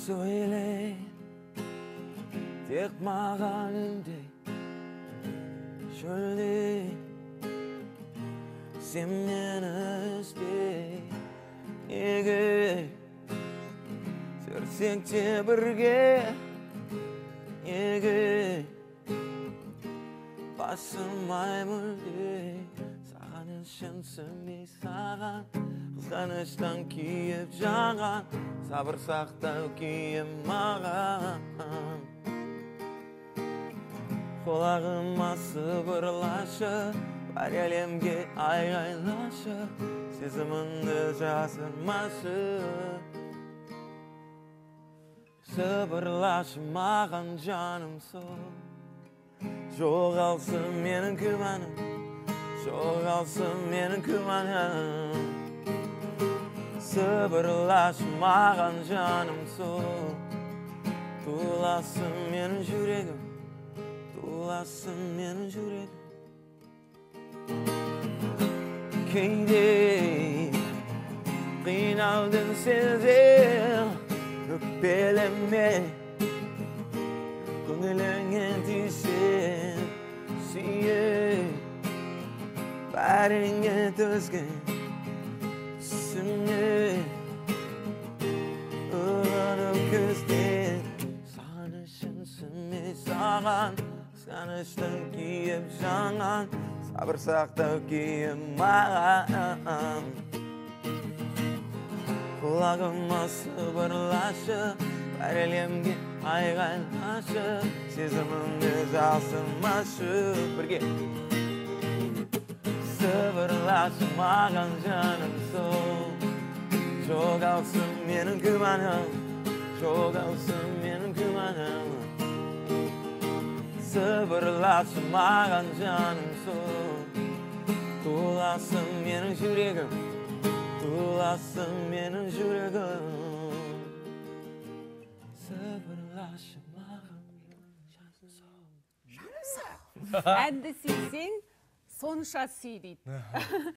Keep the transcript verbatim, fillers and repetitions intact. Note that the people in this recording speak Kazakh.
Söyle tek mağan ündey şöyle sen meni istey ege sörsekçe birge ege basılmay mulde sağanışın sönmey sağan kızganıştan kiyip jangan sabır saktau kiyip mağan kulağıma sıvırlaşı var elimge aygaylaşı seziminde jasırmaşı sıvırlaşmağan canım sol жоғалсын менің күмәнім жоғалсын менің күмәнім сыбырлашмаған жаным сол туласын менің жүрегім туласын менің жүрегім кейде қиналдың сезем өкпелеме көңіліңе тисе сүйе бәріңе төзген түсіңе ұғынып көзден сағынышын сөнмей саған сағыныштан күйіп жанған сабыр сақтау күйіп маған құлағыма сыбырлашы бар әлемге айғайлашы сезімімді жасырмашы бірге сыбырлашмаған жаным сол жоғалсын менің күмәнім жоғалсын менің күмәнім сыбырлашмаған жаным сол туласын менің жүрегім туласын менің жүрегім Әнді сүйсең, сонша сүй дейді.